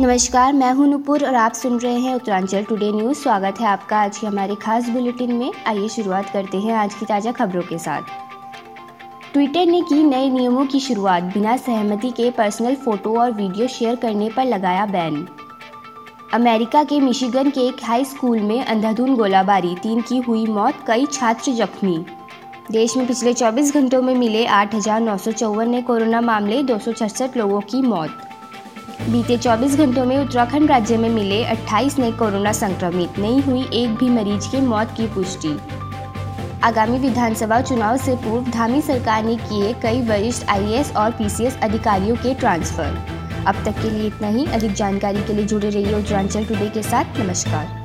नमस्कार, मैं हूं नुपुर और आप सुन रहे हैं उत्तरांचल टुडे न्यूज़। स्वागत है आपका आज के हमारे खास बुलेटिन में। आइए शुरुआत करते हैं आज की ताज़ा खबरों के साथ। ट्विटर ने की नए नियमों की शुरुआत, बिना सहमति के पर्सनल फोटो और वीडियो शेयर करने पर लगाया बैन। अमेरिका के मिशिगन के एक हाई स्कूल में अंधाधुंध गोलाबारी, 3 की हुई मौत, कई छात्र जख्मी। देश में पिछले 24 घंटों में मिले 8,954 नए कोरोना मामले, 266 लोगों की मौत। बीते 24 घंटों में उत्तराखंड राज्य में मिले 28 नए कोरोना संक्रमित, नहीं हुई एक भी मरीज की मौत की पुष्टि। आगामी विधानसभा चुनाव से पूर्व धामी सरकार ने किए कई वरिष्ठ आईएएस और पीसीएस अधिकारियों के ट्रांसफर। अब तक के लिए इतना ही। अधिक जानकारी के लिए जुड़े रहिए उत्तरांचल टुडे के साथ। नमस्कार।